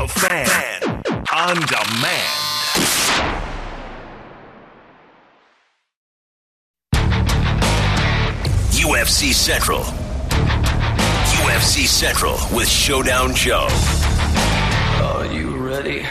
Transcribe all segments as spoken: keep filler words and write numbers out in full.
The Fan on demand. U F C Central. U F C Central with Showdown Joe. Are you ready?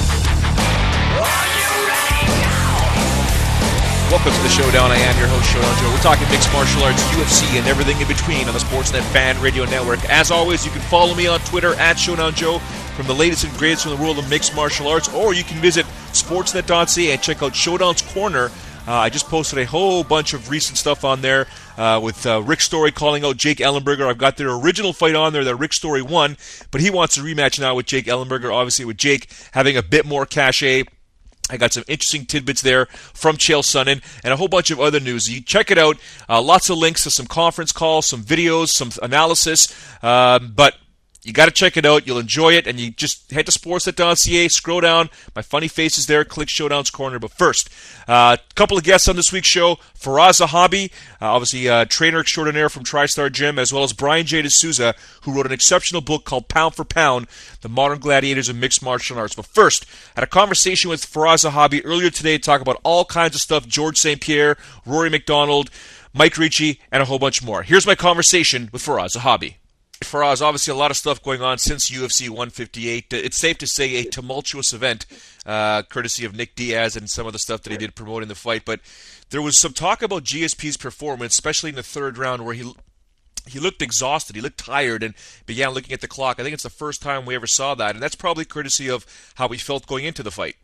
Welcome to the Showdown. I am your host, Showdown Joe. We're talking mixed martial arts, U F C, and everything in between on the Sportsnet Fan Radio Network. As always, you can follow me on Twitter at Showdown Joe from the latest and greatest from the world of mixed martial arts, or you can visit sportsnet dot c a and check out Showdown's Corner. Uh, I just posted a whole bunch of recent stuff on there uh, with uh, Rick Story calling out Jake Ellenberger. I've got their original fight on there that Rick Story won, but he wants a rematch now with Jake Ellenberger, obviously with Jake having a bit more cachet. I got some interesting tidbits there from Chael Sonnen and a whole bunch of other news. You check it out. Uh, lots of links to some conference calls, some videos, some analysis. Um, but you got to check it out. You'll enjoy it. And you just head to sportsnet dot c a, scroll down. My funny face is there. Click Showdown's Corner. But first, a uh, couple of guests on this week's show. Faraz Zahabi, uh, obviously uh, trainer extraordinaire from TriStar Gym, as well as Brian J. D'Souza, who wrote an exceptional book called Pound for Pound, The Modern Gladiators of Mixed Martial Arts. But first, I had a conversation with Faraz Zahabi earlier today to talk about all kinds of stuff, George Saint Pierre, Rory McDonald, Mike Ricci, and a whole bunch more. Here's my conversation with Faraz Zahabi. Faraz, obviously a lot of stuff going on since U F C one fifty-eight. It's safe to say a tumultuous event, uh, courtesy of Nick Diaz and some of the stuff that he did promoting the fight. But there was some talk about G S P's performance, especially in the third round, where he he looked exhausted, he looked tired, and began looking at the clock. I think it's the first time we ever saw that, and that's probably courtesy of how he felt going into the fight.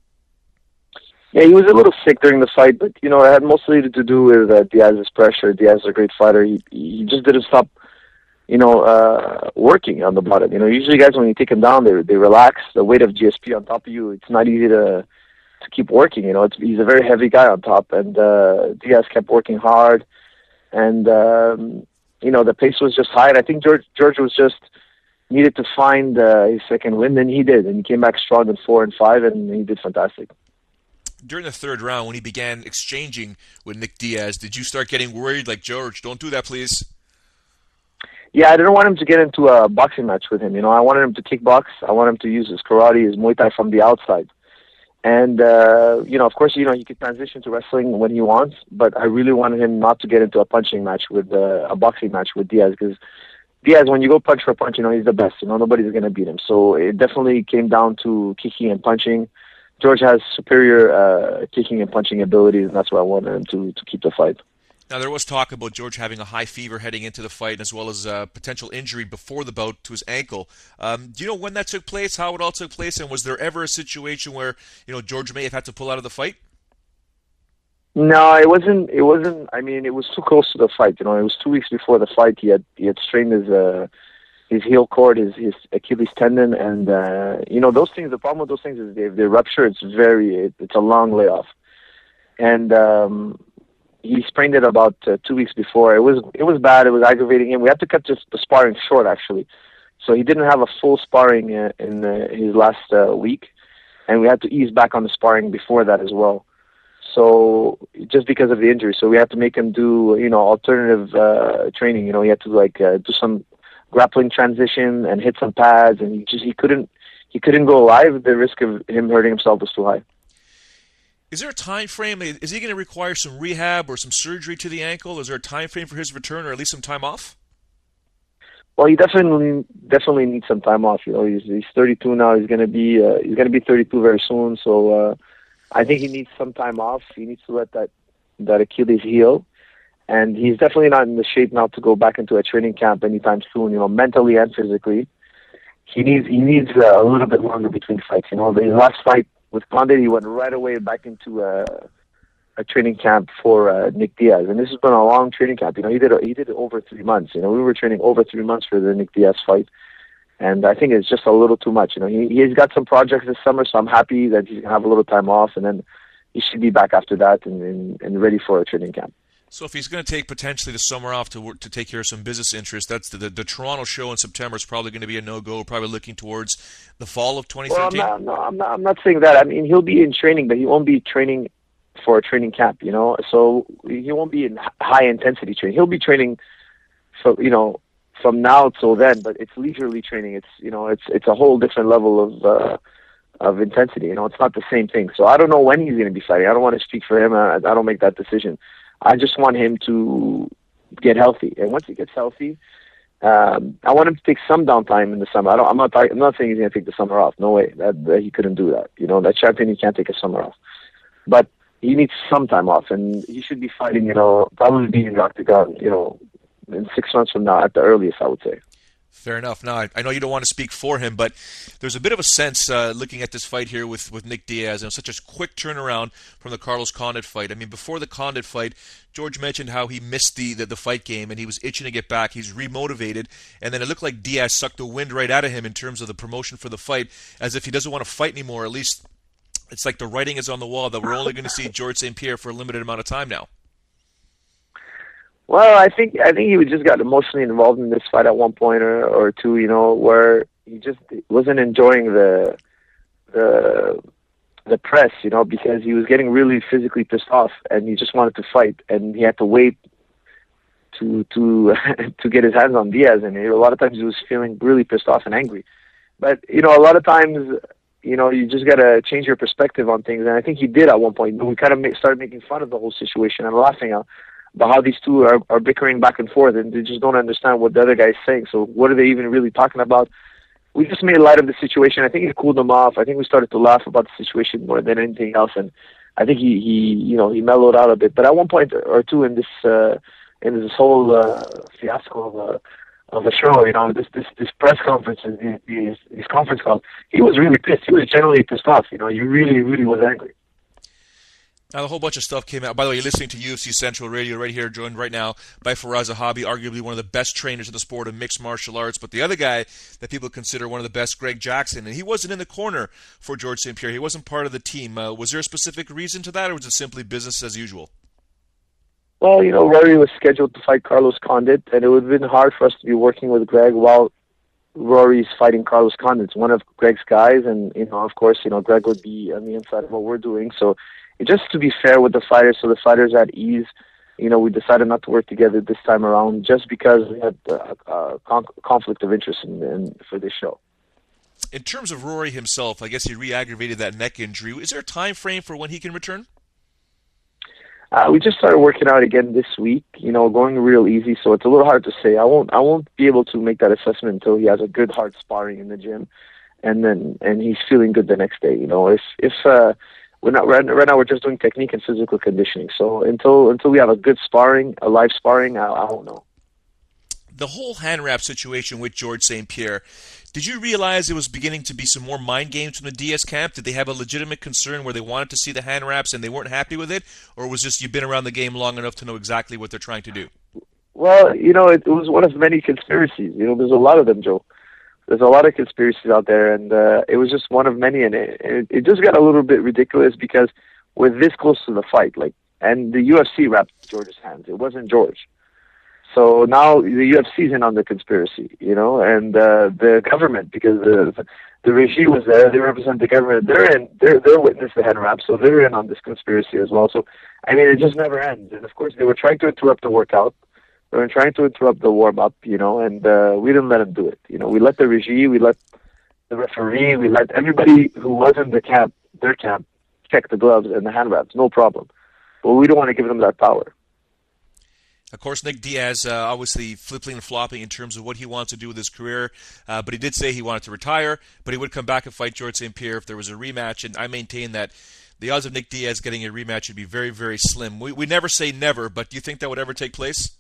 Yeah, he was a little sick during the fight, but you know, it had mostly to do with uh, Diaz's pressure. Diaz is a great fighter. He he just didn't stop. You know, uh, working on the bottom. You know, usually guys, when you take them down, they they relax. The weight of G S P on top of you, it's not easy to to keep working. You know, it's, he's a very heavy guy on top, and uh, Diaz kept working hard, and um, you know, the pace was just high. And I think George George was just needed to find uh, his second win, and he did, and he came back strong in four and five, and he did fantastic. During the third round, when he began exchanging with Nick Diaz, did you start getting worried, like, George, don't do that, please? Yeah, I didn't want him to get into a boxing match with him. You know, I wanted him to kickbox. I wanted him to use his karate, his Muay Thai from the outside. And, uh, you know, of course, you know, he could transition to wrestling when he wants, but I really wanted him not to get into a punching match with, uh, a boxing match with Diaz, because Diaz, when you go punch for punch, you know, he's the best. You know, nobody's going to beat him. So it definitely came down to kicking and punching. George has superior uh, kicking and punching abilities, and that's why I wanted him to, to keep the fight. Now, there was talk about George having a high fever heading into the fight, as well as a potential injury before the bout to his ankle. Um, do you know when that took place, how it all took place, and was there ever a situation where, you know, George may have had to pull out of the fight? No, it wasn't. It wasn't. I mean, it was too close to the fight. You know, it was two weeks before the fight. He had he had strained his uh, his heel cord, his his Achilles tendon, and uh, you know, those things. The problem with those things is if they rupture, it's very it, it's a long layoff, and. Um, He sprained it about uh, two weeks before. It was it was bad. It was aggravating him. We had to cut just the sparring short, actually. So he didn't have a full sparring uh, in uh, his last uh, week, and we had to ease back on the sparring before that as well. So just because of the injury, so we had to make him do you know alternative uh, training. You know, he had to like uh, do some grappling transition and hit some pads, and he just he couldn't he couldn't go live. The risk of him hurting himself was too high. Is there a time frame? Is he going to require some rehab or some surgery to the ankle? Is there a time frame for his return, or at least some time off? Well, he definitely definitely needs some time off. You know, he's he's thirty-two now. He's gonna be uh, he's gonna be thirty-two very soon. So uh, I think he needs some time off. He needs to let that that Achilles heal, and he's definitely not in the shape now to go back into a training camp anytime soon. You know, mentally and physically, he needs he needs uh, a little bit longer between fights. You know, his last fight with Condit, he went right away back into a, a training camp for uh, Nick Diaz, and this has been a long training camp. You know, he did he did it over three months. You know, we were training over three months for the Nick Diaz fight, and I think it's just a little too much. You know, he he's got some projects this summer, so I'm happy that he's gonna have a little time off, and then he should be back after that and and, and ready for a training camp. So if he's going to take potentially the summer off to work, to take care of some business interests, that's the, the, the Toronto show in September is probably going to be a no-go, probably looking towards the fall of twenty thirteen? Well, I'm not, no, I'm not, I'm not saying that. I mean, he'll be in training, but he won't be training for a training camp, you know? So he won't be in high-intensity training. He'll be training for, you know, from now till then, but it's leisurely training. It's you know, it's it's a whole different level of uh, of intensity. You know, it's not the same thing. So I don't know when he's going to be fighting. I don't want to speak for him. I, I don't make that decision. I just want him to get healthy, and once he gets healthy, um, I want him to take some downtime in the summer. I don't. I'm not. Talking, I'm not saying he's going to take the summer off. No way. That, that he couldn't do that. You know, that champion, he can't take a summer off, but he needs some time off, and he should be fighting. You know, probably being in the octagon. You know, in six months from now, at the earliest, I would say. Fair enough. Now, I, I know you don't want to speak for him, but there's a bit of a sense uh, looking at this fight here with, with Nick Diaz, and such a quick turnaround from the Carlos Condit fight. I mean, before the Condit fight, George mentioned how he missed the, the, the fight game, and he was itching to get back. He's remotivated, and then it looked like Diaz sucked the wind right out of him in terms of the promotion for the fight, as if he doesn't want to fight anymore. At least it's like the writing is on the wall that we're only going to see George Saint Pierre for a limited amount of time now. Well, I think I think he just got emotionally involved in this fight at one point or, or two, you know, where he just wasn't enjoying the the the press, you know, because he was getting really physically pissed off, and he just wanted to fight, and he had to wait to to to get his hands on Diaz, and a lot of times he was feeling really pissed off and angry. But you know, a lot of times, you know, you just gotta change your perspective on things, and I think he did at one point. We kind of make, started making fun of the whole situation and laughing at about how these two are, are bickering back and forth, and they just don't understand what the other guy is saying. So what are they even really talking about? We just made light of the situation. I think it cooled him off. I think we started to laugh about the situation more than anything else, and I think he, he you know, he mellowed out a bit. But at one point or two in this uh, in this whole uh, fiasco of a of a show, you know, this this this press conference, these these, these conference calls, he was really pissed. He was generally pissed off. You know, he really really was angry. Now, a whole bunch of stuff came out. By the way, you're listening to U F C Central Radio right here, joined right now by Faraz Zahabi, arguably one of the best trainers in the sport of mixed martial arts. But the other guy that people consider one of the best, Greg Jackson, and he wasn't in the corner for George Saint Pierre. He wasn't part of the team. Uh, was there a specific reason to that, or was it simply business as usual? Well, you know, Rory was scheduled to fight Carlos Condit, and it would have been hard for us to be working with Greg while Rory's fighting Carlos Condit. It's one of Greg's guys, and, you know, of course, you know, Greg would be on the inside of what we're doing. So just to be fair with the fighters, so the fighters at ease, you know, we decided not to work together this time around just because we had a, a con- conflict of interest in, in, for this show. In terms of Rory himself, I guess he re-aggravated that neck injury. Is there a time frame for when he can return? Uh, we just started working out again this week, you know, going real easy, so it's a little hard to say. I won't I won't be able to make that assessment until he has a good hard sparring in the gym, and then and he's feeling good the next day. You know, if if uh, we're not right, right now, we're just doing technique and physical conditioning. So until until we have a good sparring, a live sparring, I, I won't know. The whole hand wrap situation with George Saint Pierre, did you realize it was beginning to be some more mind games from the Diaz camp? Did they have a legitimate concern where they wanted to see the hand wraps and they weren't happy with it? Or was just you've been around the game long enough to know exactly what they're trying to do? Well, you know, it, it was one of many conspiracies. You know, there's a lot of them, Joe. There's a lot of conspiracies out there, and uh, it was just one of many. And it, it, it just got a little bit ridiculous because we're this close to the fight. like, And the U F C wrapped George's hands. It wasn't George. So now the U F C's in on the conspiracy, you know, and uh, the government, because the the regime was there, they represent the government. They're in, they're they're witness the hand wrap, so they're in on this conspiracy as well. So, I mean, it just never ends. And of course, they were trying to interrupt the workout, they were trying to interrupt the warm up, you know, and uh, we didn't let them do it. You know, we let the regime, we let the referee, we let everybody who was in the camp, their camp, check the gloves and the hand wraps, no problem. But we don't want to give them that power. Of course, Nick Diaz, uh, obviously flipping and flopping in terms of what he wants to do with his career, uh, but he did say he wanted to retire, but he would come back and fight George Saint Pierre if there was a rematch, and I maintain that the odds of Nick Diaz getting a rematch would be very, very slim. We, we never say never, but do you think that would ever take place?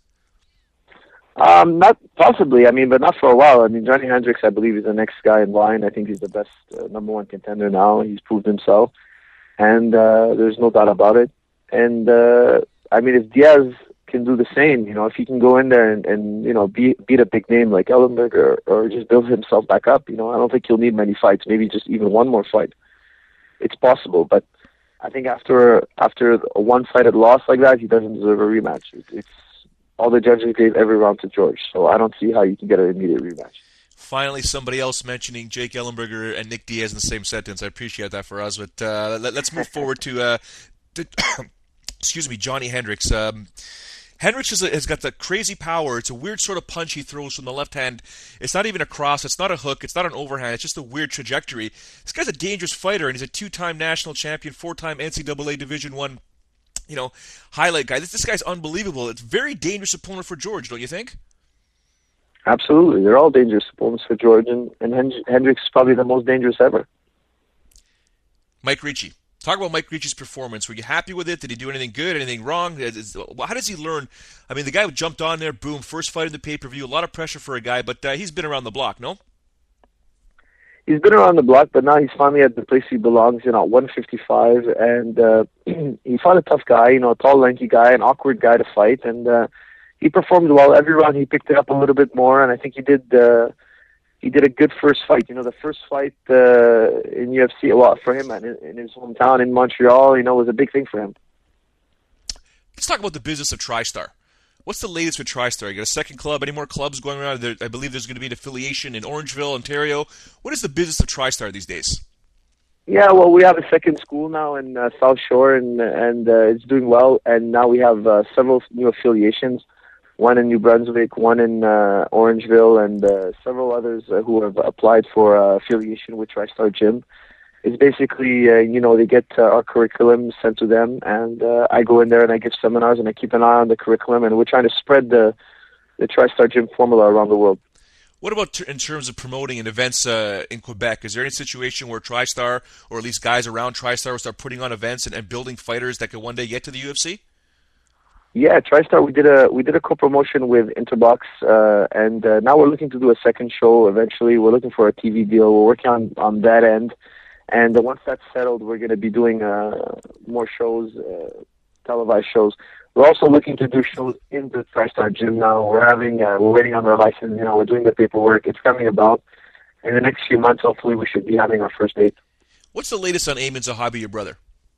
Um, not possibly, I mean, but not for a while. I mean, Johnny Hendricks, I believe, is the next guy in line. I think he's the best uh, number one contender now. He's proved himself, and uh, there's no doubt about it. And, uh, I mean, if Diaz can do the same, you know, if he can go in there and, and you know, beat, beat a big name like Ellenberger, or, or just build himself back up, you know, I don't think he'll need many fights, maybe just even one more fight. It's possible, but I think after after a one-sided loss like that, he doesn't deserve a rematch. It, it's all the judges gave every round to George, so I don't see how you can get an immediate rematch. Finally, somebody else mentioning Jake Ellenberger and Nick Diaz in the same sentence. I appreciate that for us, but uh, let, let's move forward to, uh, to excuse me, Johnny Hendricks. Um, Hendricks is a, has got the crazy power. It's a weird sort of punch he throws from the left hand. It's not even a cross. It's not a hook. It's not an overhand. It's just a weird trajectory. This guy's a dangerous fighter, and he's a two-time national champion, four-time N C double A Division One, you know, highlight guy. This this guy's unbelievable. It's a very dangerous opponent for George, don't you think? Absolutely. They're all dangerous opponents for George, and, and Hendricks is probably the most dangerous ever. Mike Ricci. Talk about Mike Ricci's performance. Were you happy with it? Did he do anything good, anything wrong? How does he learn? I mean, the guy jumped on there, boom, first fight in the pay-per-view. A lot of pressure for a guy, but uh, he's been around the block, no? He's been around the block, but now he's finally at the place he belongs, you know, at one fifty-five, and uh, he fought a tough guy, you know, a tall, lanky guy, an awkward guy to fight, and uh, he performed well. Every round he picked it up a little bit more, and I think he did uh, he did a good first fight. You know, the first fight uh, in U F C, well, for him in, in his hometown in Montreal, you know, was a big thing for him. Let's talk about the business of TriStar. What's the latest with TriStar? You got a second club? Any more clubs going around? There, I believe there's going to be an affiliation in Orangeville, Ontario. What is the business of TriStar these days? Yeah, well, we have a second school now in uh, South Shore, and and uh, it's doing well. And now we have uh, several new affiliations. One in New Brunswick, one in uh, Orangeville, and uh, several others uh, who have applied for uh, affiliation with TriStar Gym. It's basically, uh, you know, they get uh, our curriculum sent to them, and uh, I go in there and I give seminars and I keep an eye on the curriculum, and we're trying to spread the the TriStar Gym formula around the world. What about t- in terms of promoting and events uh, in Quebec? Is there any situation where TriStar, or at least guys around TriStar, will start putting on events and, and building fighters that could one day get to the U F C? Yeah, TriStar, we did a we did a co-promotion with Interbox, uh, and uh, now we're looking to do a second show eventually. We're looking for a T V deal. We're working on, on that end, and uh, once that's settled, we're going to be doing uh, more shows, uh, televised shows. We're also looking to do shows in the TriStar Gym now. We're having uh, we're waiting on our license. You know, we're doing the paperwork. It's coming about. In the next few months, hopefully, we should be having our first date. What's the latest on Amin Zahabi, your brother?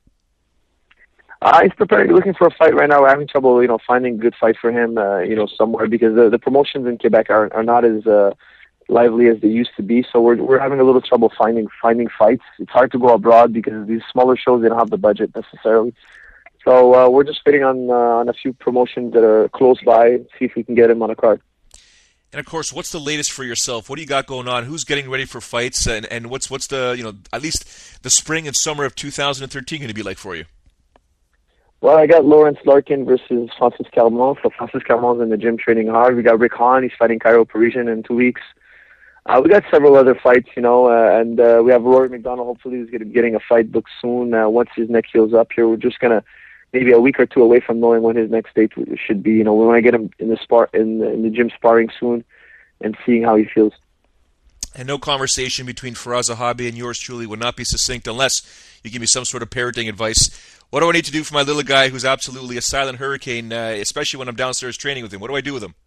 Uh, he's preparing, looking for a fight right now. We're having trouble, you know, finding a good fight for him, uh, you know, somewhere, because the, the promotions in Quebec are, are not as uh, lively as they used to be. So we're we're having a little trouble finding finding fights. It's hard to go abroad because these smaller shows, they don't have the budget necessarily. So uh, we're just waiting on uh, on a few promotions that are close by, see if we can get him on a card. And of course, what's the latest for yourself? What do you got going on? Who's getting ready for fights? And, and what's what's the, you know, at least the spring and summer of two thousand thirteen going to be like for you? Well, I got Lawrence Larkin versus Francis Carmon. So Francis Carmon's in the gym training hard. We got Rick Hahn. He's fighting Cairo Parisian in two weeks. Uh, we got several other fights, you know, uh, and uh, we have Rory McDonald. Hopefully he's going to be getting a fight booked soon. Uh, once his neck heals up here, we're just going to maybe a week or two away from knowing when his next date should be. You know, we want to get him in the spar in the, in the gym sparring soon and seeing how he feels. And no conversation between Firas Zahabi and yours truly would not be succinct unless you give me some sort of parenting advice. What do I need to do for my little guy who's absolutely a silent hurricane, uh, especially when I'm downstairs training with him? What do I do with him?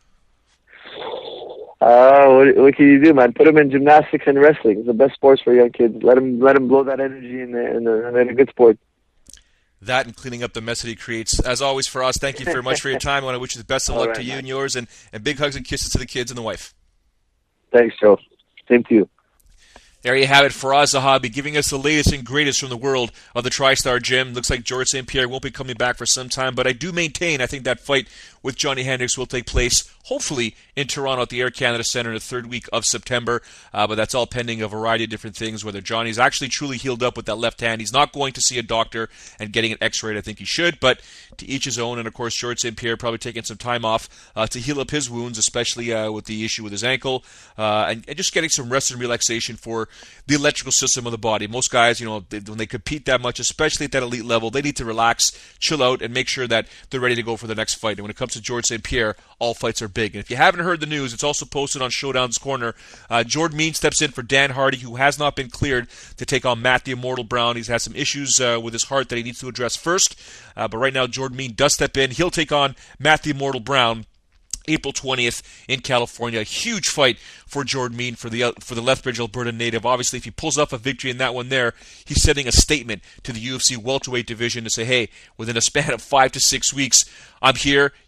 Uh, what, what can you do, man? Put him in gymnastics and wrestling. It's the best sports for young kids. Let him let him blow that energy in, the, in, the, in a good sport. That and cleaning up the mess that he creates. As always, for us, thank you very much for your time. I want to wish you the best of luck right, to you man. and yours, and, and big hugs and kisses to the kids and the wife. Thanks, Joe. Same to you. There you have it, Firas Zahabi giving us the latest and greatest from the world of the TriStar Gym. Looks like George Saint Pierre won't be coming back for some time, but I do maintain I think that fight with Johnny Hendricks will take place, hopefully, in Toronto at the Air Canada Centre in the third week of September. Uh, but that's all pending a variety of different things, whether Johnny's actually truly healed up with that left hand. He's not going to see a doctor and getting an x-ray. I think he should, but to each his own. And, of course, George Saint Pierre probably taking some time off uh, to heal up his wounds, especially uh, with the issue with his ankle, uh, and, and just getting some rest and relaxation for the electrical system of the body. Most guys, you know, they, when they compete that much, especially at that elite level, they need to relax, chill out, and make sure that they're ready to go for the next fight. And when it comes to George Saint Pierre, all fights are big. And if you haven't heard the news, it's also posted on Showdown's Corner. Uh, Jordan Mean steps in for Dan Hardy, who has not been cleared to take on Matt the Immortal Brown. He's had some issues uh, with his heart that he needs to address first. Uh, but right now, Jordan Mean does step in. He'll take on Matt the Immortal Brown April twentieth in California. A huge fight for Jordan Mean, for the for the Lethbridge, Alberta native. Obviously, if he pulls off a victory in that one there, he's sending a statement to the U F C welterweight division to say, hey, within a span of five to six weeks, I'm here.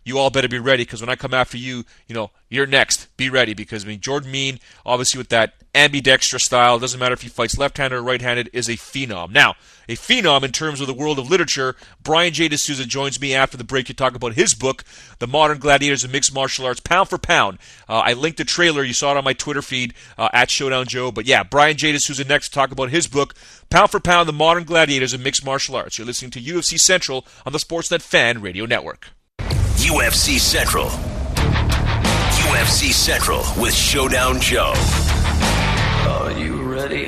you all better be ready, because when I come after you, you know, you're next. Be ready, because I mean, Jordan Mein, obviously with that ambidextrous style, doesn't matter if he fights left-handed or right-handed, is a phenom. Now, a phenom in terms of the world of literature. Brian J. D'Souza joins me after the break to talk about his book, The Modern Gladiators of Mixed Martial Arts, pound for pound. Uh, I linked the trailer. You saw it on my Twitter feed, uh, at Showdown Joe. But yeah, Brian J. D'Souza next to talk about his book, Pound for Pound, The Modern Gladiators of Mixed Martial Arts. You're listening to U F C Central on the Sportsnet Fan Radio Network. U F C Central. U F C Central with Showdown Joe. Are you ready?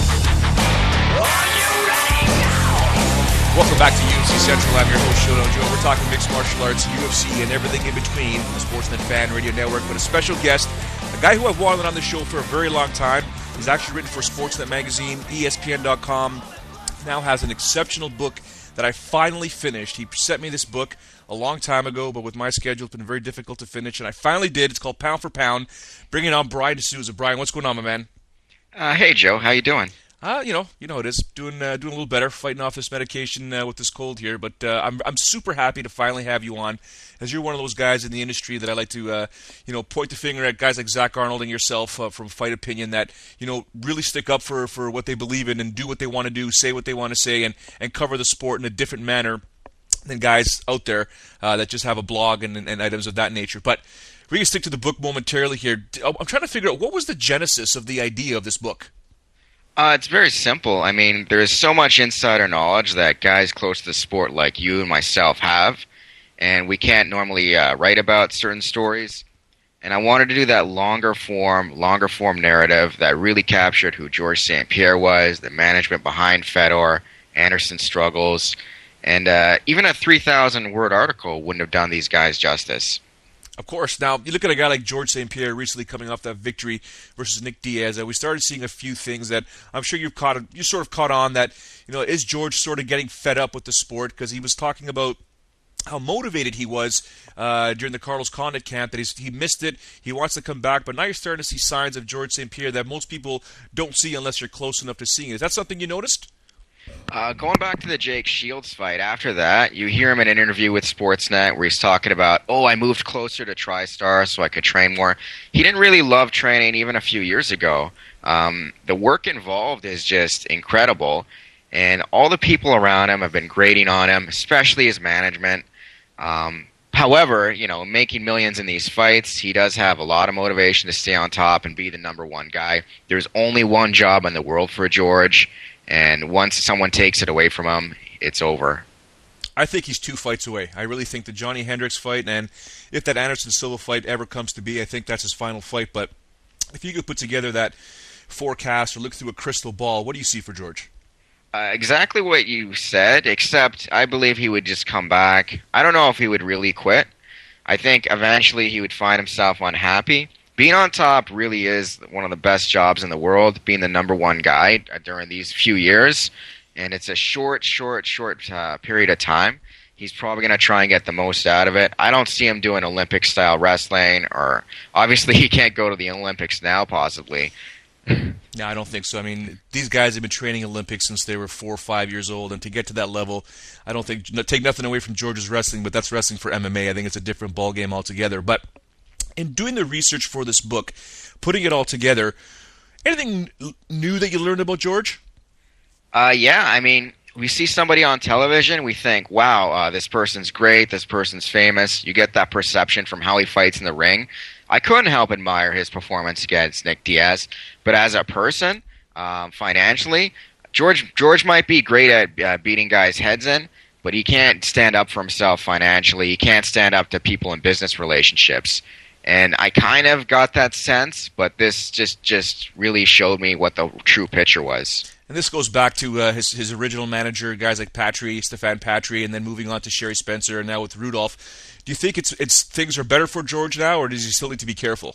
Welcome back to U F C Central. I'm your host, Showdown Joe. We're talking mixed martial arts, U F C, and everything in between on the Sportsnet Fan Radio Network. But a special guest, a guy who I've wanted on the show for a very long time. He's actually written for Sportsnet Magazine, E S P N dot com. Now has an exceptional book that I finally finished. He sent me this book a long time ago, but with my schedule, it's been very difficult to finish, and I finally did. It's called Pound for Pound. Bringing on Brian D'Souza. Brian, what's going on, my man? Uh, hey, Joe. How you doing? Uh, you know, you know how it is. Doing, uh, doing a little better, fighting off this medication uh, with this cold here. But uh, I'm, I'm super happy to finally have you on, as you're one of those guys in the industry that I like to, uh, you know, point the finger at guys like Zach Arnold and yourself uh, from Fight Opinion that, you know, really stick up for, for what they believe in and do what they want to do, say what they want to say, and, and cover the sport in a different manner than guys out there uh, that just have a blog and, and items of that nature. But we're going to stick to the book momentarily here. I'm trying to figure out, what was the genesis of the idea of this book? Uh, it's very simple. I mean, there's so much insider knowledge that guys close to the sport like you and myself have, and we can't normally uh, write about certain stories. And I wanted to do that longer form, longer form narrative that really captured who George Saint Pierre was, the management behind Fedor, Anderson's struggles, and uh, even a three thousand word article wouldn't have done these guys justice. Of course. Now, you look at a guy like George Saint Pierre recently coming off that victory versus Nick Diaz, and we started seeing a few things that I'm sure you've caught, you sort of caught on that, you know, is George sort of getting fed up with the sport? Because he was talking about how motivated he was uh, during the Carlos Condit camp, that he's, he missed it, he wants to come back, but now you're starting to see signs of George Saint Pierre that most people don't see unless you're close enough to seeing it. Is that something you noticed? Uh, going back to the Jake Shields fight, after that, you hear him in an interview with Sportsnet where he's talking about, oh, I moved closer to TriStar so I could train more. He didn't really love training even a few years ago. Um, the work involved is just incredible, and all the people around him have been grading on him, especially his management. Um, however, you know, making millions in these fights, he does have a lot of motivation to stay on top and be the number one guy. There's only one job in the world for George, and once someone takes it away from him, it's over. I think he's two fights away. I really think the Johnny Hendricks fight, and if that Anderson Silva fight ever comes to be, I think that's his final fight. But if you could put together that forecast or look through a crystal ball, what do you see for George? Uh, exactly what you said, except I believe he would just come back. I don't know if he would really quit. I think eventually he would find himself unhappy. Being on top really is one of the best jobs in the world, being the number one guy during these few years. And it's a short, short, short uh, period of time. He's probably going to try and get the most out of it. I don't see him doing Olympic-style wrestling, or obviously he can't go to the Olympics now, possibly. No, I don't think so. I mean, these guys have been training Olympics since they were four or five years old, and to get to that level, I don't think, take nothing away from George's wrestling, but that's wrestling for M M A. I think it's a different ballgame altogether. But in doing the research for this book, putting it all together, anything new that you learned about George? Uh, yeah, I mean, we see somebody on television, we think, wow, uh, this person's great, this person's famous. You get that perception from how he fights in the ring. I couldn't help admire his performance against Nick Diaz, but as a person, um, financially, George George might be great at uh, beating guys' heads in, but he can't stand up for himself financially. He can't stand up to people in business relationships. And I kind of got that sense, but this just, just really showed me what the true picture was. And this goes back to uh, his his original manager, guys like Patry, Stefan Patry, and then moving on to Sherry Spencer, and now with Rudolph. Do you think it's it's things are better for George now, or does he still need to be careful?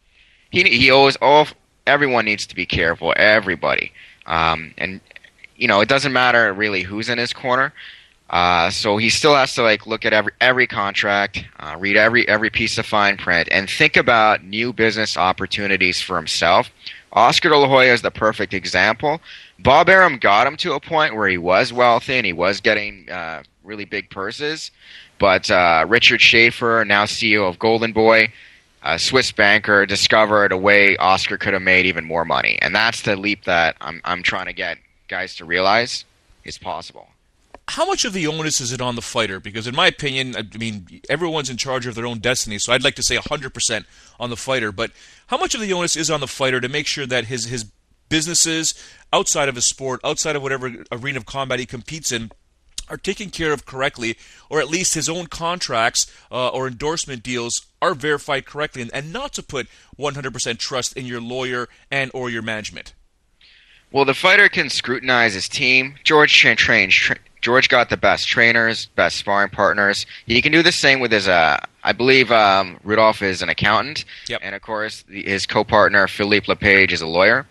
He he always all everyone needs to be careful, everybody, um, and you know it doesn't matter really who's in his corner. Uh, so he still has to like look at every every contract, uh, read every every piece of fine print, and think about new business opportunities for himself Oscar De La Hoya is the perfect example. Bob Arum got him to a point where he was wealthy and he was getting uh, really big purses. But uh, Richard Schaefer, now C E O of Golden Boy, a Swiss banker, discovered a way Oscar could have made even more money. And that's the leap that I'm I'm trying to get guys to realize is possible. How much of the onus is it on the fighter? Because in my opinion, I mean, everyone's in charge of their own destiny, so I'd like to say one hundred percent on the fighter. But how much of the onus is on the fighter to make sure that his, his businesses outside of his sport, outside of whatever arena of combat he competes in, are taken care of correctly, or at least his own contracts uh, or endorsement deals are verified correctly, and, and not to put one hundred percent trust in your lawyer and or your management? Well, the fighter can scrutinize his team. George tra- trains. Tra- George got the best trainers, best sparring partners. He can do the same with his, uh, I believe um, Rudolph is an accountant. Yep. And, of course, the, his co-partner, Philippe Lepage, is a lawyer.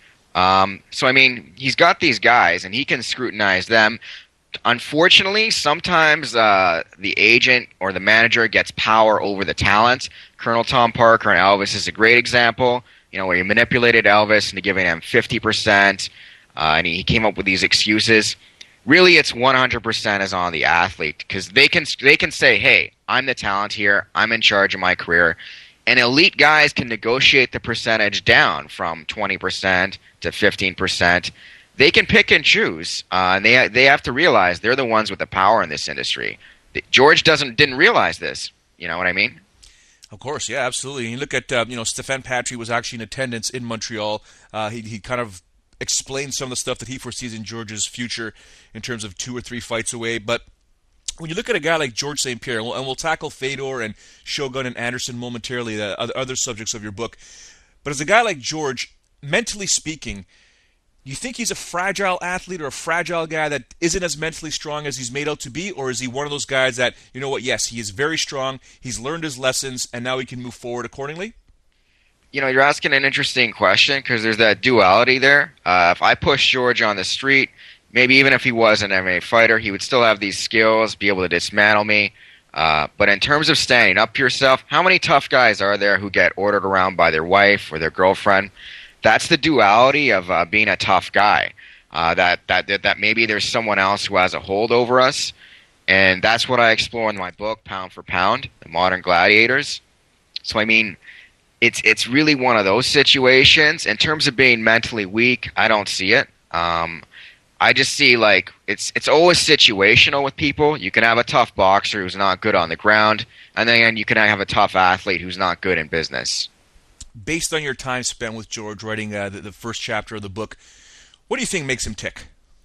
Um, so, I mean, he's got these guys, and he can scrutinize them. Unfortunately, sometimes uh, the agent or the manager gets power over the talent. Colonel Tom Parker and Elvis is a great example, you know, where he manipulated Elvis into giving him fifty percent, uh, and he came up with these excuses. Really, it's one hundred percent is on the athlete, because they can they can say, hey, I'm the talent here, I'm in charge of my career, and elite guys can negotiate the percentage down from twenty percent to fifteen percent. They can pick and choose, uh, and they they have to realize they're the ones with the power in this industry. George doesn't didn't realize this. You know what I mean? Of course, yeah, absolutely. And you look at uh, you know Stephen Patry was actually in attendance in Montreal. Uh, he he kind of explained some of the stuff that he foresees in George's future in terms of two or three fights away. But when you look at a guy like George Saint Pierre, and we'll, and we'll tackle Fedor and Shogun and Anderson momentarily, the other, other subjects of your book. But as a guy like George, mentally speaking, you think he's a fragile athlete or a fragile guy that isn't as mentally strong as he's made out to be? Or is he one of those guys that, you know what, yes, he is very strong, he's learned his lessons, and now he can move forward accordingly? You know, you're asking an interesting question, because there's that duality there. Uh, if I push George on the street, maybe even if he was an M M A fighter, he would still have these skills, be able to dismantle me. Uh, but in terms of standing up to yourself, how many tough guys are there who get ordered around by their wife or their girlfriend? That's the duality of uh, being a tough guy. Uh, that, that that that maybe there's someone else who has a hold over us, and that's what I explore in my book, Pound for Pound: The Modern Gladiators. So I mean, it's it's really one of those situations. In terms of being mentally weak, I don't see it. Um, I just see like it's it's always situational with people. You can have a tough boxer who's not good on the ground, and then you can have a tough athlete who's not good in business. Based on your time spent with George writing uh, the, the first chapter of the book, what do you think makes him tick?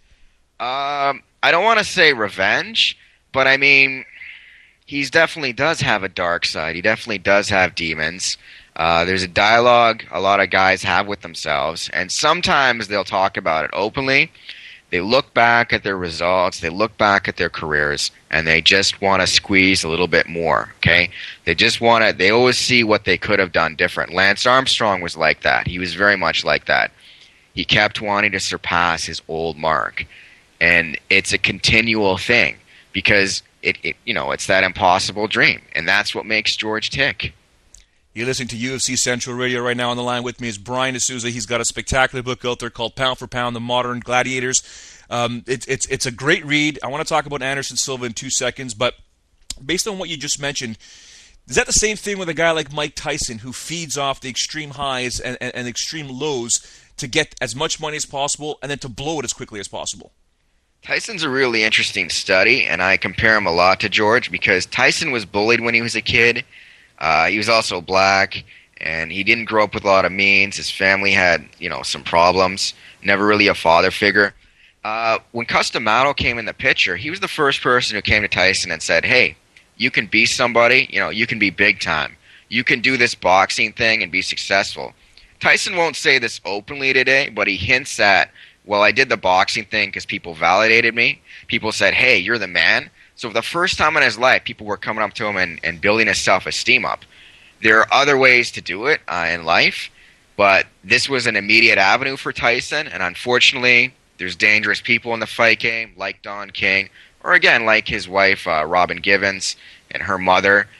Um, I don't want to say revenge, but I mean, he definitely does have a dark side. He definitely does have demons. Uh, there's a dialogue a lot of guys have with themselves, and sometimes they'll talk about it openly. They look back at their results, they look back at their careers, and they just want to squeeze a little bit more, okay? They just want to, they always see what they could have done different. Lance Armstrong was like that. He was very much like that. He kept wanting to surpass his old mark. And it's a continual thing, because it, it you know, it's that impossible dream, and that's what makes George tick. You're listening to U F C Central Radio. Right now on the line with me is Brian D'Souza. He's got a spectacular book out there called Pound for Pound: The Modern Gladiators. Um, it, it's it's a great read. I want to talk about Anderson Silva in two seconds, but based on what you just mentioned, is that the same thing with a guy like Mike Tyson, who feeds off the extreme highs and, and, and extreme lows to get as much money as possible and then to blow it as quickly as possible? Tyson's a really interesting study, and I compare him a lot to George because Tyson was bullied when he was a kid. Uh, he was also black, and he didn't grow up with a lot of means. His family had, you know, some problems. Never really a father figure. Uh, when Cus D'Amato came in the picture, he was the first person who came to Tyson and said, "Hey, you can be somebody. You know, you can be big time. You can do this boxing thing and be successful." Tyson won't say this openly today, but he hints at, well, I did the boxing thing because people validated me. People said, "Hey, you're the man." So for the first time in his life, people were coming up to him and, and building his self-esteem up. There are other ways to do it uh, in life, but this was an immediate avenue for Tyson, and unfortunately, there's dangerous people in the fight game, like Don King, or again, like his wife, uh, Robin Givens, and her mother,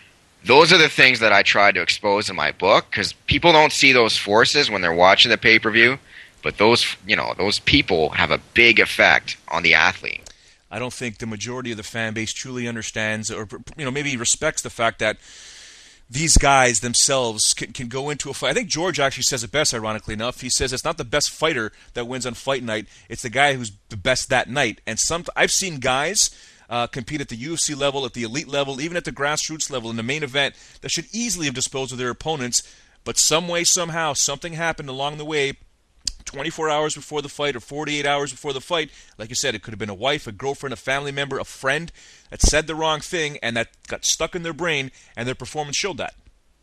those are the things that I try to expose in my book, because people don't see those forces when they're watching the pay-per-view, but those, you know, those people have a big effect on the athlete. I don't think the majority of the fan base truly understands, or, you know, maybe respects the fact that these guys themselves can, can go into a fight. I think George actually says it best, ironically enough. He says it's not the best fighter that wins on fight night. It's the guy who's the best that night. And some I've seen guys uh, compete at the U F C level, at the elite level, even at the grassroots level in the main event that should easily have disposed of their opponents. But some way, somehow, something happened along the way, twenty-four hours before the fight or forty-eight hours before the fight. Like you said, it could have been a wife, a girlfriend, a family member, a friend that said the wrong thing and that got stuck in their brain, and their performance showed that.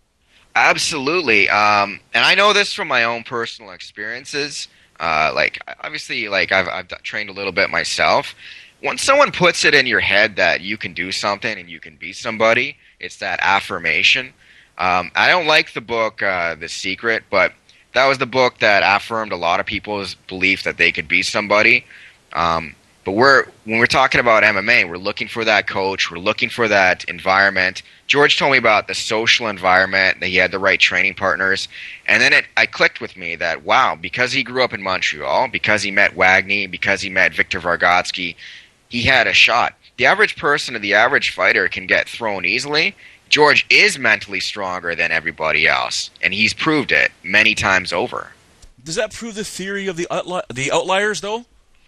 Absolutely. Um, and I know this from my own personal experiences. Uh, like, obviously, like I've, I've trained a little bit myself. When someone puts it in your head that you can do something and you can be somebody, it's that affirmation. Um, I don't like the book uh, The Secret, but that was the book that affirmed a lot of people's belief that they could be somebody. Um, but we're when we're talking about M M A, we're looking for that coach. We're looking for that environment. George told me about the social environment, that he had the right training partners. And then it, I clicked with me that, wow, because he grew up in Montreal, because he met Wagner, because he met Victor Vargotsky, he had a shot. The average person or the average fighter can get thrown easily. George is mentally stronger than everybody else, and he's proved it many times over. Does that prove the theory of the outli- the outliers, though?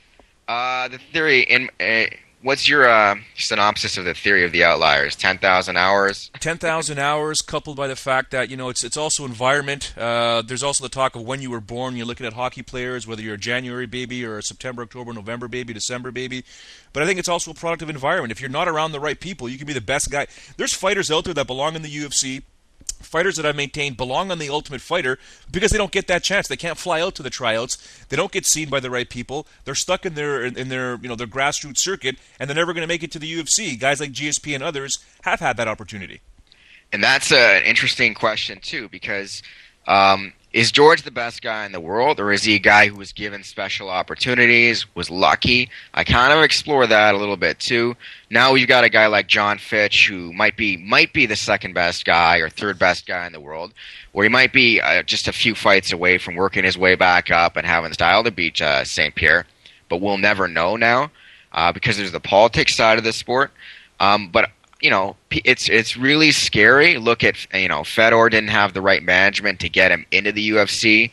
Uh, the theory in uh, what's your uh, synopsis of the theory of the outliers? Ten thousand hours. Ten thousand hours, coupled by the fact that you know it's it's also environment. Uh, there's also the talk of when you were born. You're looking at hockey players, whether you're a January baby or a September, October, November baby, December baby. But I think it's also a product of environment. If you're not around the right people, you can be the best guy. There's fighters out there that belong in the U F C. Fighters that I've maintained belong on the Ultimate Fighter because they don't get that chance. They can't fly out to the tryouts. They don't get seen by the right people. They're stuck in their in their you know their grassroots circuit, and they're never going to make it to the U F C. Guys like G S P and others have had that opportunity. And that's a, an interesting question too, because um, is George the best guy in the world, or is he a guy who was given special opportunities, was lucky? I kind of explore that a little bit too. Now we've got a guy like John Fitch, who might be might be the second best guy or third best guy in the world, or he might be uh, just a few fights away from working his way back up and having style to beat uh, Saint Pierre. But we'll never know now uh, because there's the politics side of the sport. Um, but you know, it's it's really scary. Look at, you know, Fedor didn't have the right management to get him into the U F C.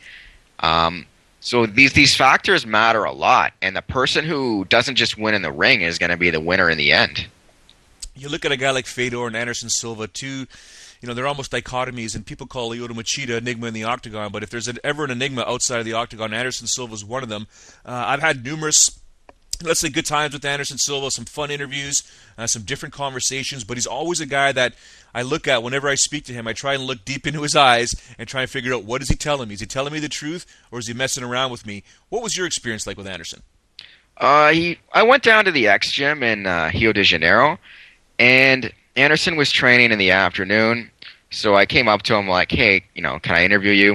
Um, so these these factors matter a lot, and the person who doesn't just win in the ring is going to be the winner in the end. You look at a guy like Fedor and Anderson Silva, two, you know, they're almost dichotomies, and people call Lyoto Machida Enigma in the octagon, but if there's an, ever an enigma outside of the octagon, Anderson Silva is one of them. Uh, I've had numerous, let's say, good times with Anderson Silva, some fun interviews, uh, some different conversations, but he's always a guy that I look at whenever I speak to him. I try and look deep into his eyes and try and figure out, what is he telling me? Is he telling me the truth, or is he messing around with me? What was your experience like with Anderson? Uh, he, I went down to the X Gym in uh, Rio de Janeiro, and Anderson was training in the afternoon, so I came up to him like, hey, you know, can I interview you?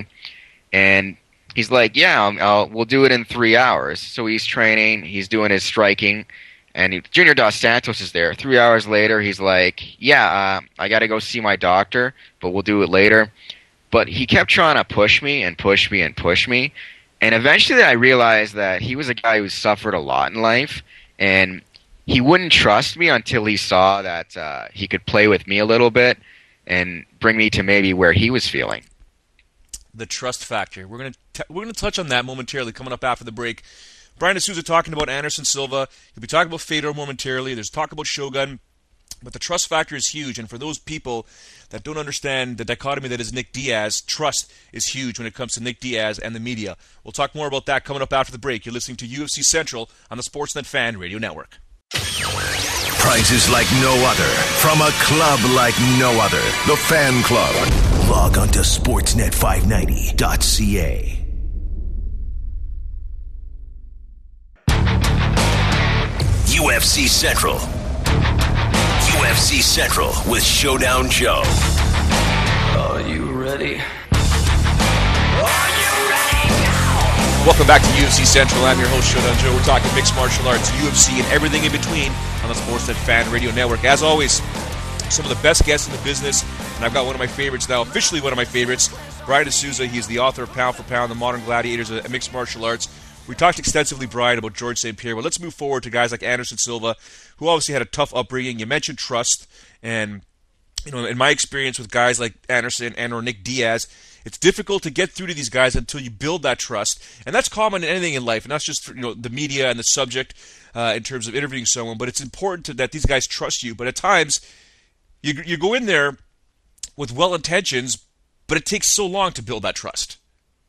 And he's like, yeah, I'll, I'll, we'll do it in three hours. So he's training, he's doing his striking, and he, Junior Dos Santos is there. Three hours later, he's like, yeah, uh, I got to go see my doctor, but we'll do it later. But he kept trying to push me and push me and push me, and eventually I realized that he was a guy who suffered a lot in life, and he wouldn't trust me until he saw that uh, he could play with me a little bit and bring me to maybe where he was feeling. The trust factor. We're going to we're going to touch on that momentarily coming up after the break. Brian D'Souza talking about Anderson Silva. He'll be talking about Fedor momentarily. There's talk about Shogun. But the trust factor is huge. And for those people that don't understand the dichotomy that is Nick Diaz, trust is huge when it comes to Nick Diaz and the media. We'll talk more about that coming up after the break. You're listening to U F C Central on the Sportsnet Fan Radio Network. Prizes like no other from a club like no other. The Fan Club. Log on to sportsnet five ninety dot c a. U F C Central. U F C Central with Showdown Joe. Are you ready? Welcome back to U F C Central. I'm your host, Showdown Joe. We're talking mixed martial arts, U F C, and everything in between on the Sportsnet Fan Radio Network. As always, some of the best guests in the business, And I've got one of my favorites now, officially one of my favorites, Brian D'Souza. He's the author of Pound for Pound, The Modern Gladiators of Mixed Martial Arts. We talked extensively, Brian, about George Saint Pierre, but let's move forward to guys like Anderson Silva, who obviously had a tough upbringing. You mentioned trust, and you know, in my experience with guys like Anderson and or Nick Diaz, it's difficult to get through to these guys until you build that trust, and that's common in anything in life, and that's just for, you know, the media and the subject uh, in terms of interviewing someone. But it's important to, that these guys trust you. But at times, you you go in there with well intentions, but it takes so long to build that trust.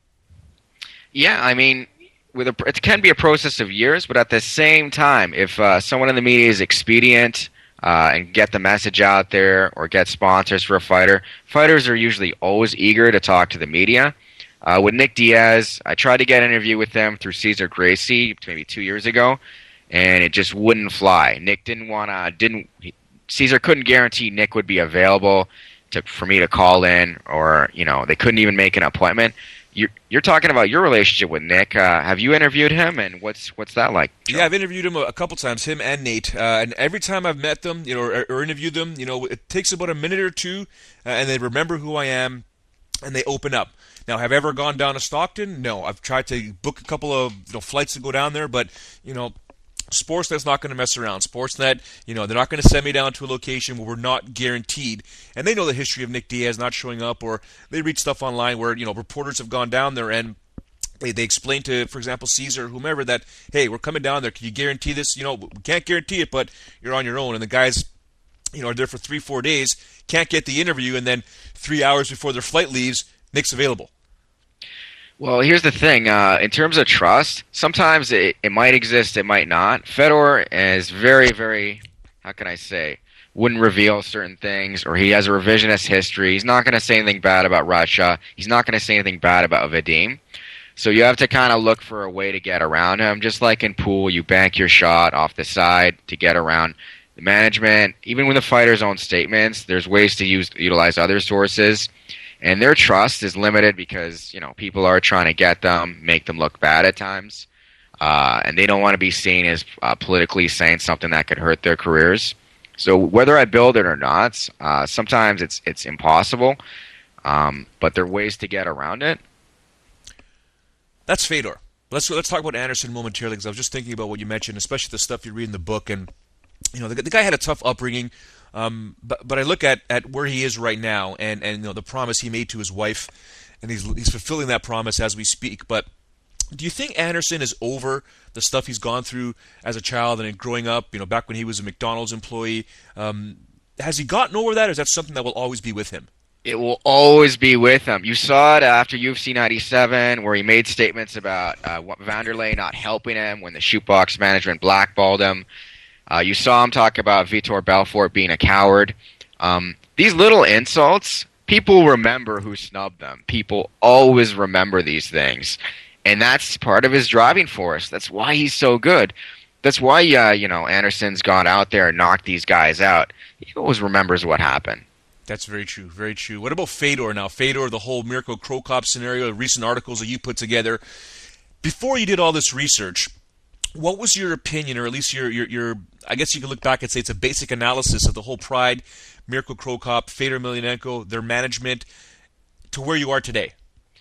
Yeah, I mean, with a, it can be a process of years, but at the same time, if uh, someone in the media is expedient uh, and get the message out there or get sponsors for a fighter, fighters are usually always eager to talk to the media. Uh, with Nick Diaz, I tried to get an interview with him through Cesar Gracie maybe two years ago, and it just wouldn't fly. Nick didn't want to, didn't, Cesar couldn't guarantee Nick would be available to, for me to call in, or, you know, they couldn't even make an appointment. You're, you're talking about your relationship with Nick. Uh, have you interviewed him, and what's what's that like, Joe? Yeah, I've interviewed him a, a couple times, him and Nate. Uh, and every time I've met them, you know, or, or interviewed them, you know, it takes about a minute or two, uh, and they remember who I am, and they open up. Now, have I ever gone down to Stockton? No. I've tried to book a couple of you know, flights to go down there, but you know, Sportsnet's not going to mess around. Sportsnet, you know, they're not going to send me down to a location where we're not guaranteed. And they know the history of Nick Diaz not showing up, or they read stuff online where, you know, reporters have gone down there and they, they explain to, for example, Cesar, whomever, that, hey, we're coming down there. Can you guarantee this? You know, we can't guarantee it, but you're on your own. And the guys, you know, are there for three, four days, can't get the interview, and then three hours before their flight leaves, Nick's available. Well, here's the thing. Uh, in terms of trust, sometimes it, it might exist, it might not. Fedor is very, very, how can I say, wouldn't reveal certain things, or he has a revisionist history. He's not going to say anything bad about Russia. He's not going to say anything bad about Vadim. So you have to kind of look for a way to get around him. Just like in pool, you bank your shot off the side to get around the management. Even with the fighter's own statements, there's ways to use utilize other sources. And their trust is limited because, you know, people are trying to get them, make them look bad at times. Uh, and they don't want to be seen as uh, politically saying something that could hurt their careers. So whether I build it or not, uh, sometimes it's it's impossible. Um, but there are ways to get around it. That's Fedor. Let's let's talk about Anderson momentarily, because I was just thinking about what you mentioned, especially the stuff you read in the book. And, you know, the, the guy had a tough upbringing. Um, but but I look at, at where he is right now, and, and you know the promise he made to his wife, and he's he's fulfilling that promise as we speak. But do you think Anderson is over the stuff he's gone through as a child and growing up? You know, back when he was a McDonald's employee, um, has he gotten over that, or is that something that will always be with him? It will always be with him. You saw it after U F C ninety-seven, where he made statements about uh, Vanderlei not helping him when the shootbox management blackballed him. Uh, you saw him talk about Vitor Belfort being a coward. Um, these little insults, people remember who snubbed them. People always remember these things. And that's part of his driving force. That's why he's so good. That's why, uh, you know, Anderson's gone out there and knocked these guys out. He always remembers what happened. That's very true, very true. What about Fedor now? Fedor, the whole Mirko Cro Cop scenario, the recent articles that you put together. Before you did all this research, what was your opinion, or at least your, your, your I guess you could look back and say it's a basic analysis of the whole Pride, Mirko Cro Cop, Fedor Emelianenko, their management, to where you are today?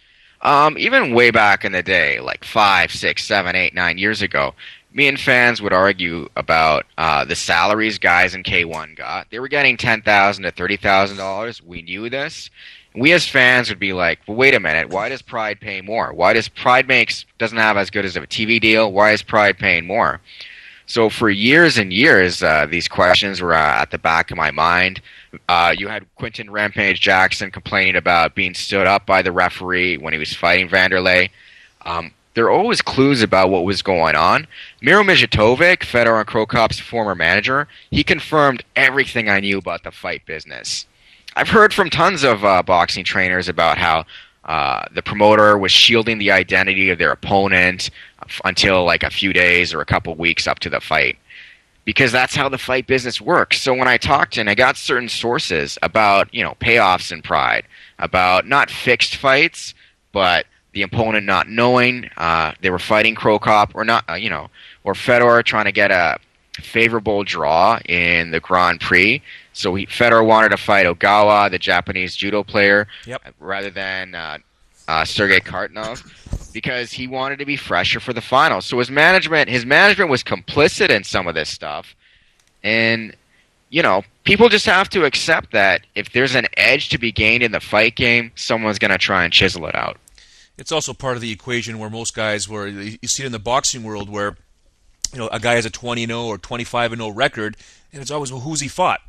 Um, even way back in the day, like five, six, seven, eight, nine years ago, me and fans would argue about uh, the salaries guys in K one got. They were getting ten thousand dollars to thirty thousand dollars. We knew this. We as fans would be like, well, wait a minute, why does Pride pay more? Why does Pride makes doesn't have as good as a T V deal? Why is Pride paying more? So for years and years, uh, these questions were uh, at the back of my mind. Uh, you had Quinton Rampage Jackson complaining about being stood up by the referee when he was fighting Vanderlei. Um, there are always clues about what was going on. Miro Mijatovic, Fedor and Cro Cop's former manager, he confirmed everything I knew about the fight business. I've heard from tons of uh, boxing trainers about how uh, the promoter was shielding the identity of their opponent f- until like a few days or a couple weeks up to the fight, because that's how the fight business works. So when I talked and I got certain sources about, you know, payoffs in Pride, about not fixed fights, but the opponent not knowing uh, they were fighting Cro Cop, or not, uh, you know, or Fedor trying to get a favorable draw in the Grand Prix. So he, Federer wanted to fight Ogawa, the Japanese judo player, yep. rather than uh, uh, Sergei Kartnov, because he wanted to be fresher for the finals. So his management, his management was complicit in some of this stuff, and you know, people just have to accept that if there's an edge to be gained in the fight game, someone's going to try and chisel it out. It's also part of the equation where most guys, where you see it in the boxing world, where you know a guy has a twenty and oh or twenty-five and oh record, and it's always, well, who's he fought?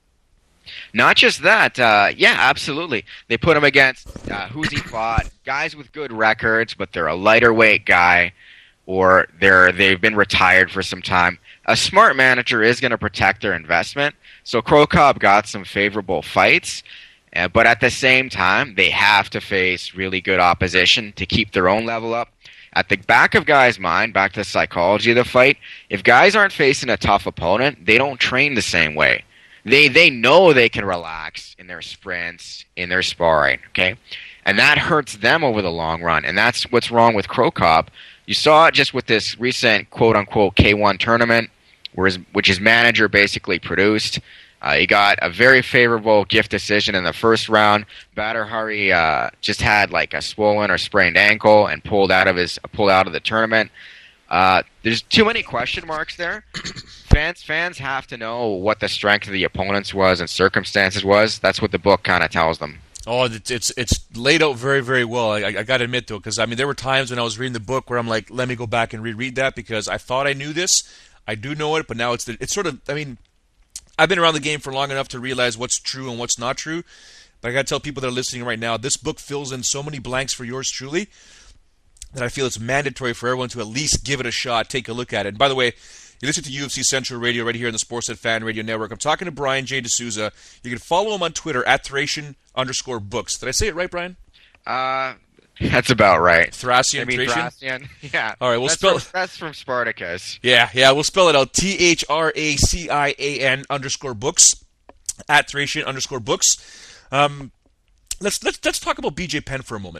Not just that, uh, yeah, absolutely. They put him against uh, who's he fought, guys with good records, but they're a lighter weight guy, or they're they've been retired for some time. A smart manager is going to protect their investment. So Cro Cop got some favorable fights, uh, but at the same time, they have to face really good opposition to keep their own level up. At the back of guys' mind, back to the psychology of the fight, if guys aren't facing a tough opponent, they don't train the same way. They they know they can relax in their sprints, in their sparring, okay? And that hurts them over the long run, and that's what's wrong with Cro Cop. You saw it just with this recent quote-unquote K one tournament, where his, which his manager basically produced. Uh, he got a very favorable gift decision in the first round. Badr Hari uh, just had like a swollen or sprained ankle and pulled out of his pulled out of the tournament. Uh, there's too many question marks there. Fans fans have to know what the strength of the opponents was and circumstances was. That's what the book kind of tells them. Oh, it's it's it's laid out very, very well. I, I got to admit, though, because I mean, there were times when I was reading the book where I'm like, let me go back and reread that because I thought I knew this. I do know it, but now it's the, it's sort of, I mean, I've been around the game for long enough to realize what's true and what's not true. But I got to tell people that are listening right now, this book fills in so many blanks for yours truly that I feel it's mandatory for everyone to at least give it a shot, take a look at it. And by the way, you listen to U F C Central Radio right here on the Sportsnet Fan Radio Network. I'm talking to Brian J. D'Souza. You can follow him on Twitter at Thracian underscore books. Did I say it right, Brian? Uh, that's about right. Thracian, Maybe Thracian? Thracian. Yeah. All right, we'll that's spell from, that's from Spartacus. Yeah, yeah, we'll spell it out. T H R A C I A N underscore books at Thracian underscore books. Um, let's let's let's talk about B J Penn for a moment.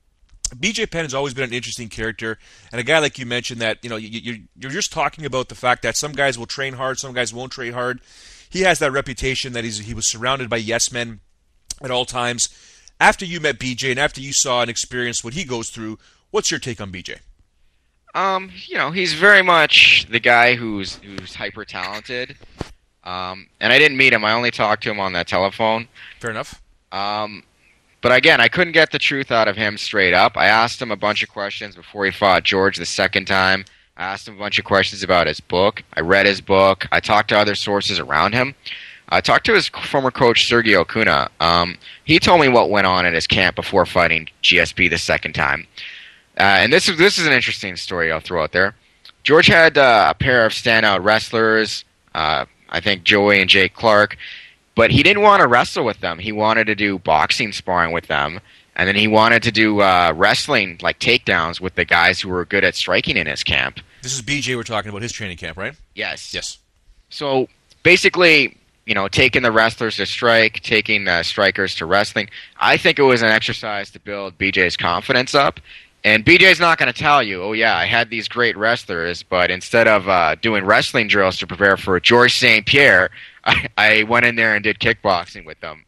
B J Penn has always been an interesting character, and a guy like you mentioned that, you know, you, you're, you're just talking about the fact that some guys will train hard, some guys won't train hard. He has that reputation that he's, he was surrounded by yes men at all times. After you met B J and after you saw and experienced what he goes through, what's your take on B J? Um, you know, he's very much the guy who's who's hyper talented. Um, and I didn't meet him. I only talked to him on that telephone. Fair enough. Um, but again, I couldn't get the truth out of him straight up. I asked him a bunch of questions before he fought George the second time. I asked him a bunch of questions about his book. I read his book. I talked to other sources around him. I talked to his former coach, Sergio Cuna. Um, he told me what went on at his camp before fighting G S P the second time. Uh, and this is this is an interesting story I'll throw out there. George had uh, a pair of standout wrestlers, uh, I think Joey and Jake Clark, but he didn't want to wrestle with them. He wanted to do boxing sparring with them, and then he wanted to do uh, wrestling, like takedowns, with the guys who were good at striking in his camp. This is B J we're talking about, his training camp, right? Yes. Yes. So basically, you know, taking the wrestlers to strike, taking the strikers to wrestling, I think it was an exercise to build B J's confidence up. And B J's not going to tell you, oh yeah, I had these great wrestlers, but instead of uh, doing wrestling drills to prepare for Georges Saint-Pierre, I, I went in there and did kickboxing with them.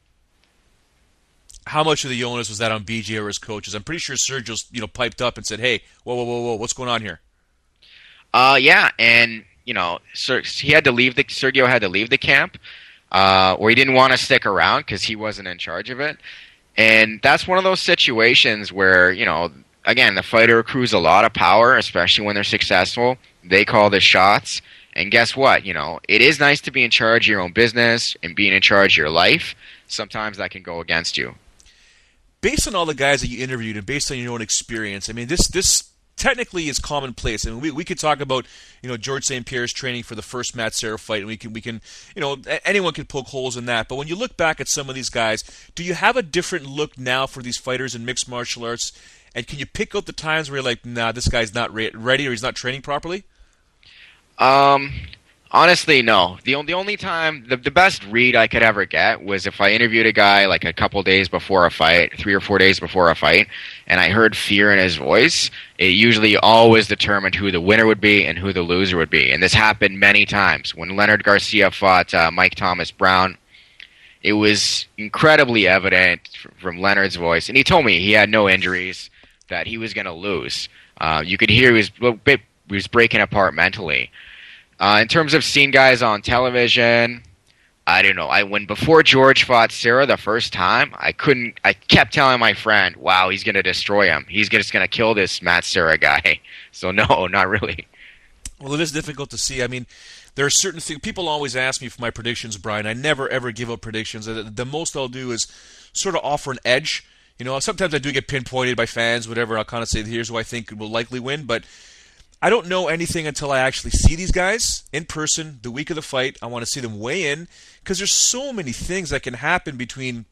How much of the onus was that on B J or his coaches? I'm pretty sure Sergio, you know, piped up and said, hey, whoa, whoa, whoa, whoa, what's going on here? Uh, yeah, and, you know, Ser- he had to leave the, Sergio had to leave the camp, uh, or he didn't want to stick around because he wasn't in charge of it. And that's one of those situations where, you know, again, the fighter accrues a lot of power, especially when they're successful. They call the shots. And guess what? You know, it is nice to be in charge of your own business and being in charge of your life. Sometimes that can go against you. Based on all the guys that you interviewed and based on your own experience, I mean, this this technically is commonplace. I mean, we we could talk about, you know, Georges Saint-Pierre's training for the first Matt Serra fight, and we can we can you know, anyone can poke holes in that. But when you look back at some of these guys, do you have a different look now for these fighters in mixed martial arts? And can you pick out the times where you're like, nah, this guy's not re- ready or he's not training properly? Um, Honestly, no. The, on- the only time, the, the best read I could ever get was if I interviewed a guy like a couple days before a fight, three or four days before a fight, and I heard fear in his voice. It usually always determined who the winner would be and who the loser would be. And this happened many times. When Leonard Garcia fought uh, Mike Thomas Brown, it was incredibly evident from Leonard's voice. And he told me he had no injuries, that he was going to lose. Uh, you could hear he was, he was breaking apart mentally. Uh, in terms of seeing guys on television, I don't know. I when before George fought Serra the first time, I couldn't. I kept telling my friend, "Wow, he's going to destroy him. He's just going to kill this Matt Serra guy." So no, not really. Well, it is difficult to see. I mean, there are certain things. People always ask me for my predictions, Brian. I never ever give out predictions. The, the most I'll do is sort of offer an edge. You know, sometimes I do get pinpointed by fans, whatever. I'll kind of say, "Here's who I think will likely win," but I don't know anything until I actually see these guys in person the week of the fight. I want to see them weigh in because there's so many things that can happen between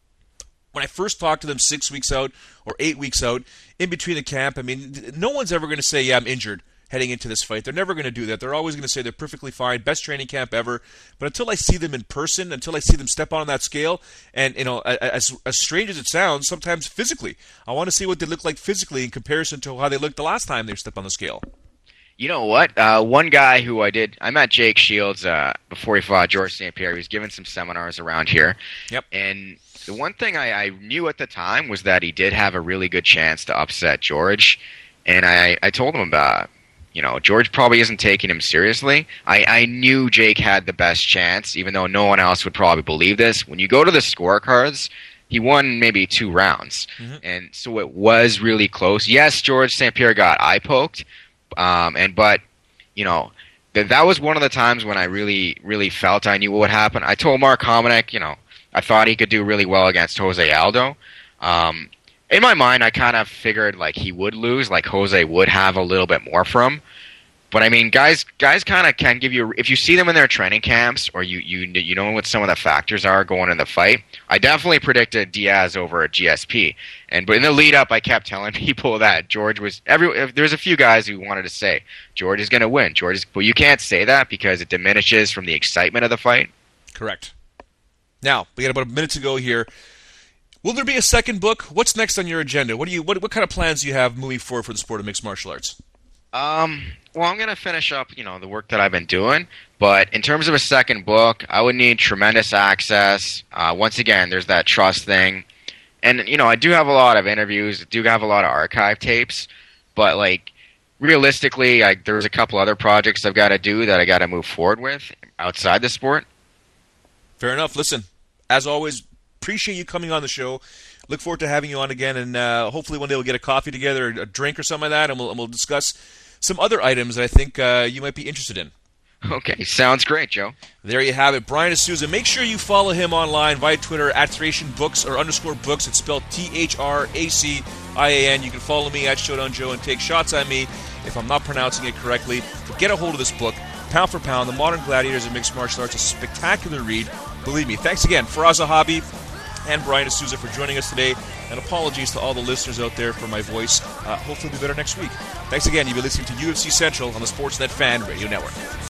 when I first talk to them six weeks out or eight weeks out, in between the camp. I mean, no one's ever going to say, yeah, I'm injured heading into this fight. They're never going to do that. They're always going to say they're perfectly fine, best training camp ever. But until I see them in person, until I see them step on that scale, and, you know, as, as strange as it sounds, sometimes physically, I want to see what they look like physically in comparison to how they looked the last time they stepped on the scale. You know what? Uh, one guy who I did, I met Jake Shields uh, before he fought George Saint Pierre. He was giving some seminars around here. Yep. And the one thing I, I knew at the time was that he did have a really good chance to upset George. And I, I told him about, you know, George probably isn't taking him seriously. I, I knew Jake had the best chance, even though no one else would probably believe this. When you go to the scorecards, he won maybe two rounds. Mm-hmm. And so it was really close. Yes, George Saint Pierre got eye-poked. Um, and but, you know, th- that was one of the times when I really, really felt I knew what would happen. I told Mark Hominick, you know, I thought he could do really well against Jose Aldo. Um, in my mind, I kind of figured like he would lose, like Jose would have a little bit more from. But I mean, guys, guys kind of can give you, if you see them in their training camps, or you you you know what some of the factors are going in the fight. I definitely predicted Diaz over at G S P, and but in the lead up, I kept telling people that George was every. There's a few guys who wanted to say George is going to win. George is, but you can't say that because it diminishes from the excitement of the fight. Correct. Now we got about a minute to go here. Will there be a second book? What's next on your agenda? What do you what what kind of plans do you have moving forward for the sport of mixed martial arts? Um, well, I'm going to finish up, you know, the work that I've been doing, but in terms of a second book, I would need tremendous access. Uh, once again, there's that trust thing. And, you know, I do have a lot of interviews, I do have a lot of archive tapes, but, like, realistically, I, there's a couple other projects I've got to do that I got to move forward with outside the sport. Fair enough. Listen, as always, appreciate you coming on the show. Look forward to having you on again, and uh, hopefully one day we'll get a coffee together, a drink or something like that, and we'll, and we'll discuss some other items that I think uh, you might be interested in. Okay, sounds great, Joe. There you have it, Brian D'Souza. Make sure you follow him online via Twitter at Thracian Books or underscore Books. It's spelled T H R A C I A N. You can follow me at Showdown Joe and take shots at me if I'm not pronouncing it correctly. But get a hold of this book, Pound for Pound, The Modern Gladiators of Mixed Martial Arts. A spectacular read, believe me. Thanks again, Faraz Zahabi and Brian D'Souza, for joining us today. And apologies to all the listeners out there for my voice. Uh, hopefully it'll be better next week. Thanks again. You've been listening to U F C Central on the Sportsnet Fan Radio Network.